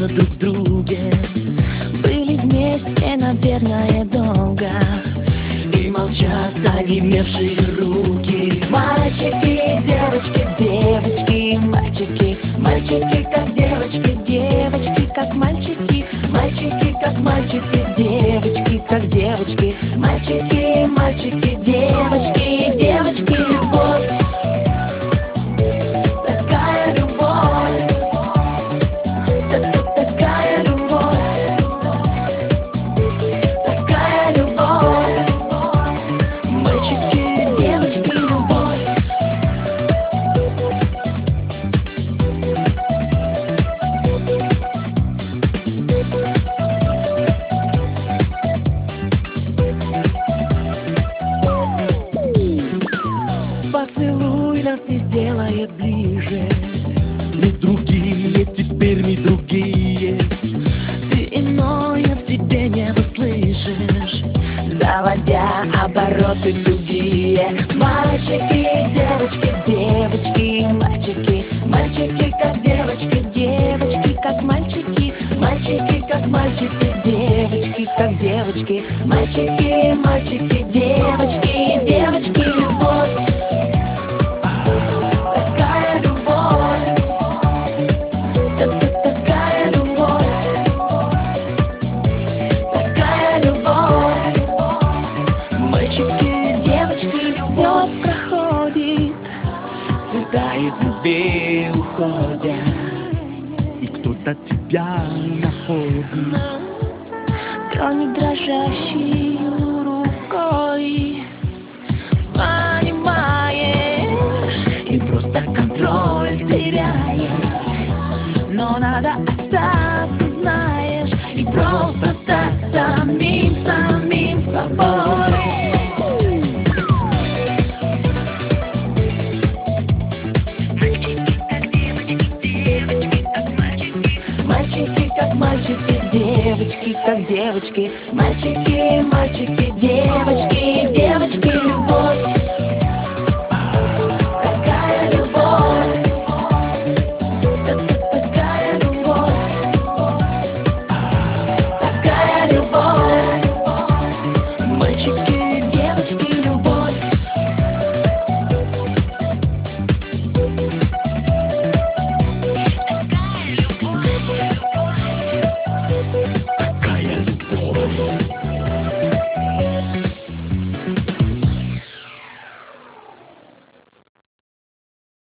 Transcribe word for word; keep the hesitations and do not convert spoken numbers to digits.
признаться друг в друге. Были вместе, наверное, долго, и молчат онемевшие руки. Мальчики, девочки, девочки, мальчики, мальчики как девочки, девочки как мальчики, мальчики как мальчики, девочки как девочки, мальчики, мальчики, девочки, девочки, любовь. Такая любовь, такая любовь, такая любовь. Мальчики, девочки, любовь. Поцелуй нас не сделает ближе. Не другие, теперь не другие. Ты иное в себе не услышишь, заводя обороты тугие. Мальчики, девочки, девочки, мальчики, мальчики как девочки, девочки как мальчики, мальчики как мальчики, девочки как девочки, мальчики, мальчики, девочки, девочки, любовь. Такая любовь, такая любовь, такая любовь. Мальчики, девочки, любовь проходит, цвета из любви уходят, и кто-то тебя находит. Тронет дрожащей рукой, понимаешь, и просто контроль теряешь. Но надо остаться, знаешь, и просто стать самим, самим собой. Мальчики как мальчики, девочки как девочки, мальчики, мальчики, девочки.